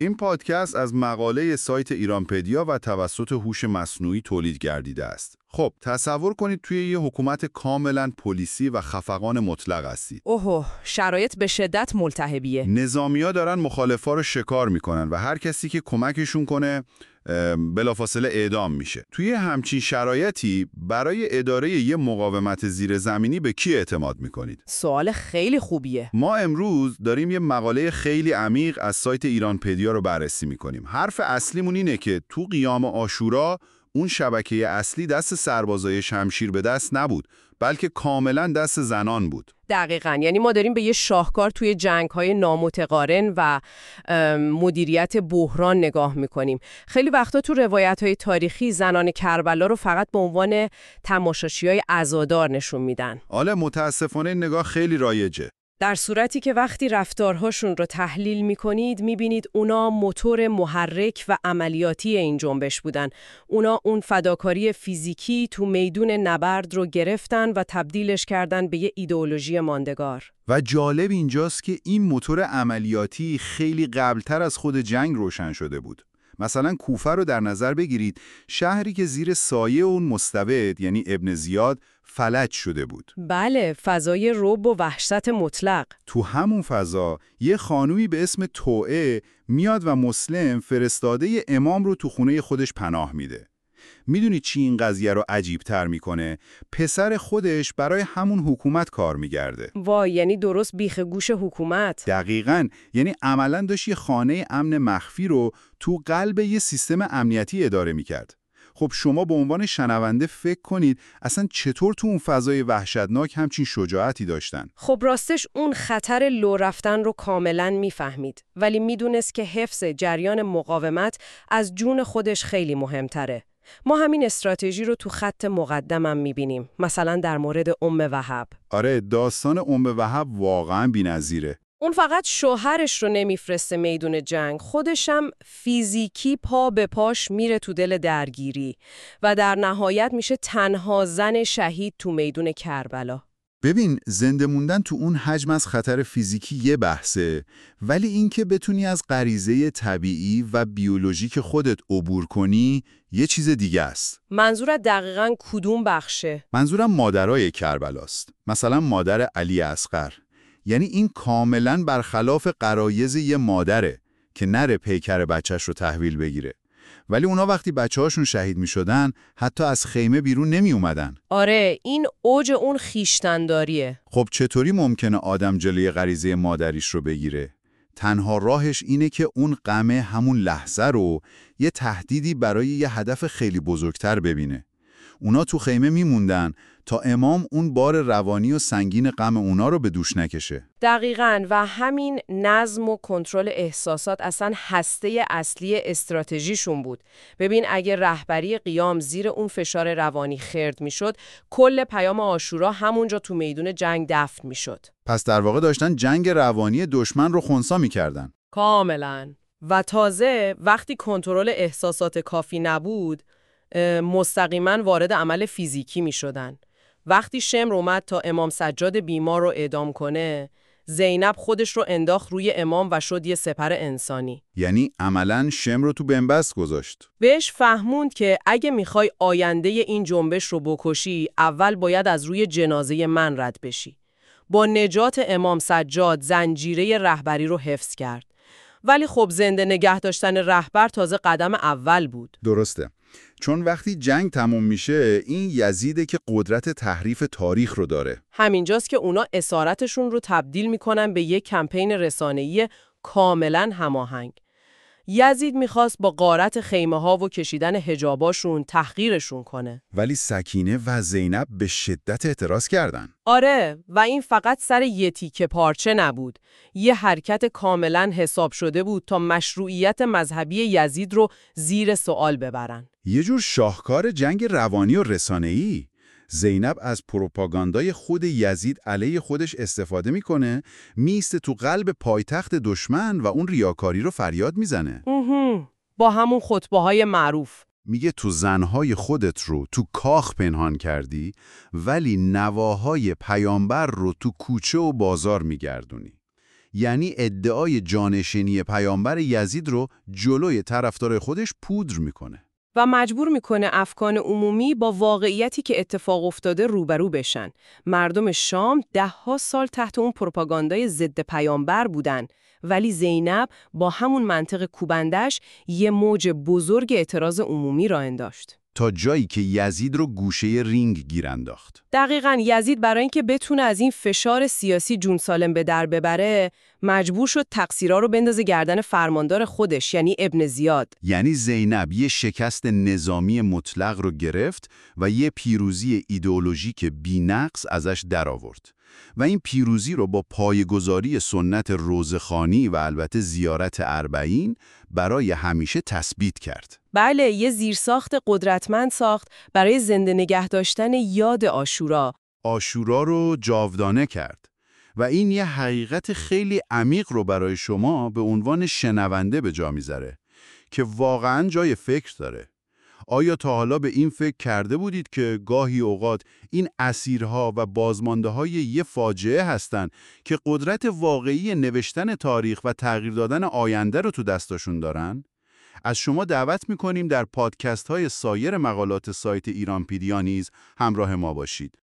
این پادکست از مقاله سایت ایرانپدیا و توسط هوش مصنوعی تولید گردیده است. خب تصور کنید توی یه حکومت کاملا پلیسی و خفقان مطلق هستید. اوه، شرایط به شدت ملتهبیه. نظامی‌ها دارن مخالفا رو شکار میکنن و هر کسی که کمکشون کنه بلافاصله اعدام میشه. توی همچین شرایطی برای اداره یه مقاومت زیرزمینی به کی اعتماد میکنید؟ سوال خیلی خوبیه. ما امروز داریم یه مقاله خیلی عمیق از سایت ایرانپدیا رو بررسی میکنیم. حرف اصلیمون اینه که تو قیام عاشورا اون شبکه اصلی دست سربازای شمشیر به دست نبود، بلکه کاملا دست زنان بود. دقیقاً، یعنی ما داریم به یه شاهکار توی جنگ‌های نامتقارن و مدیریت بحران نگاه می‌کنیم. خیلی وقتا تو روایت‌های تاریخی زنان کربلا رو فقط به عنوان تماشاچیای عزادار نشون میدن. حالا متاسفانه این نگاه خیلی رایجه. در صورتی که وقتی رفتارهاشون رو تحلیل می‌کنید می‌بینید اونا موتور محرک و عملیاتی این جنبش بودن. اونا اون فداکاری فیزیکی تو میدون نبرد رو گرفتن و تبدیلش کردن به یه ایدئولوژی ماندگار. و جالب اینجاست که این موتور عملیاتی خیلی قبلتر از خود جنگ روشن شده بود. مثلا کوفه رو در نظر بگیرید، شهری که زیر سایه اون مستبد یعنی ابن زیاد فلج شده بود. بله، فضای رعب و وحشت مطلق. تو همون فضا یه خانومی به اسم توعه میاد و مسلم فرستاده امام رو تو خونه خودش پناه میده. میدونی چی این قضیه رو عجیب‌تر میکنه؟ پسر خودش برای همون حکومت کار میگرده. وای، یعنی درست بیخ گوش حکومت. دقیقاً، یعنی عملاً داشت یه خانه امن مخفی رو تو قلب یه سیستم امنیتی اداره میکرد. خب شما به عنوان شنونده فکر کنید اصلا چطور تو اون فضای وحشتناک همچین شجاعتی داشتن؟ خب راستش اون خطر لو رفتن رو کاملا میفهمید، ولی میدونست که حفظ جریان مقاومت از جون خودش خیلی مهمتره. ما همین استراتژی رو تو خط مقدمم میبینیم، مثلا در مورد وهب. آره، داستان وهب واقعا بی‌نظیره. اون فقط شوهرش رو نمیفرسته میدون جنگ، خودشم فیزیکی پا به پاش میره تو دل درگیری و در نهایت میشه تنها زن شهید تو میدون کربلا. ببین، زنده موندن تو اون حجم از خطر فیزیکی یه بحثه، ولی اینکه بتونی از غریزه طبیعی و بیولوژیک خودت عبور کنی یه چیز دیگه است. منظورت دقیقاً کدوم بخشه؟ منظورم مادرای کربلاست. مثلا مادر علی اصغر. یعنی این کاملاً برخلاف غرایز یه مادره که نره پیکر بچهش رو تحویل بگیره. ولی اونا وقتی بچه‌هاشون شهید می‌شدن حتی از خیمه بیرون نمی اومدن. آره، این اوج اون خویشتن‌داریه. خب چطوری ممکنه آدم جلوی غریزه مادریش رو بگیره؟ تنها راهش اینه که اون غم همون لحظه رو یه تهدیدی برای یه هدف خیلی بزرگتر ببینه. اونا تو خیمه میموندن تا امام اون بار روانی و سنگین غم اونا رو به دوش نکشه. دقیقاً، و همین نظم و کنترل احساسات اصلا هسته اصلی استراتژیشون بود. ببین، اگه رهبری قیام زیر اون فشار روانی خرد میشد، کل پیام عاشورا همونجا تو میدون جنگ دفن میشد. پس در واقع داشتن جنگ روانی دشمن رو خنثی میکردن. کاملاً. و تازه وقتی کنترل احساسات کافی نبود، مستقیما وارد عمل فیزیکی می شدن. وقتی شمر اومد تا امام سجاد بیمار رو اعدام کنه، زینب خودش رو انداخت روی امام و شد یه سپر انسانی. یعنی عملاً شمر رو تو بنبست گذاشت. بهش فهموند که اگه میخوای آینده این جنبش رو بکشی، اول باید از روی جنازه من رد بشی. با نجات امام سجاد زنجیره رهبری رو حفظ کرد. ولی خب زنده نگه داشتن رهبر تازه قدم اول بود. درسته. چون وقتی جنگ تموم میشه این یزیده که قدرت تحریف تاریخ رو داره. همینجاست که اونا اسارتشون رو تبدیل میکنن به یک کمپین رسانه‌ای کاملا هماهنگ. یزید میخواست با غارت خیمه ها و کشیدن حجاباشون تحقیرشون کنه. ولی سکینه و زینب به شدت اعتراض کردن. آره، و این فقط سر یه تیکه پارچه نبود. یه حرکت کاملا حساب شده بود تا مشروعیت مذهبی یزید رو زیر سوال ببرن. یه جور شاهکار جنگ روانی و رسانه‌ای. زینب از پروپاگاندای خود یزید علیه خودش استفاده میکنه، میسته تو قلب پایتخت دشمن و اون ریاکاری رو فریاد میزنه. با همون خطبه‌های معروف. میگه تو زنهای خودت رو تو کاخ پنهان کردی ولی نواهای پیامبر رو تو کوچه و بازار میگردونی. یعنی ادعای جانشینی پیامبر یزید رو جلوی طرفدار خودش پودر میکنه. و مجبور میکنه افکار عمومی با واقعیتی که اتفاق افتاده روبرو بشن. مردم شام 10 سال تحت اون پروپاگاندای ضد پیامبر بودن، ولی زینب با همون منطق کوبندش یه موج بزرگ اعتراض عمومی را انداشت. تا جایی که یزید رو گوشه رینگ گیر انداخت. دقیقاً یزید برای اینکه بتونه از این فشار سیاسی جون سالم به در ببره، مجبور شد تقصیرها رو بندازه گردن فرماندار خودش، یعنی ابن زیاد. یعنی زینب یه شکست نظامی مطلق رو گرفت و یه پیروزی ایدئولوژیک بی‌نقص ازش درآورد. و این پیروزی رو با پایه‌گذاری سنت روزخوانی و البته زیارت اربعین برای همیشه تثبیت کرد. بله، یه زیرساخت قدرتمند ساخت برای زنده نگه داشتن یاد عاشورا. عاشورا رو جاودانه کرد. و این یه حقیقت خیلی عمیق رو برای شما به عنوان شنونده به جا میذاره که واقعاً جای فکر داره. آیا تا حالا به این فکر کرده بودید که گاهی اوقات این اسیرها و بازمانده‌های یه فاجعه هستن که قدرت واقعی نوشتن تاریخ و تغییر دادن آینده رو تو دستاشون دارن؟ از شما دعوت می‌کنیم در پادکست‌های سایر مقالات سایت ایرانپیدیا نیز همراه ما باشید.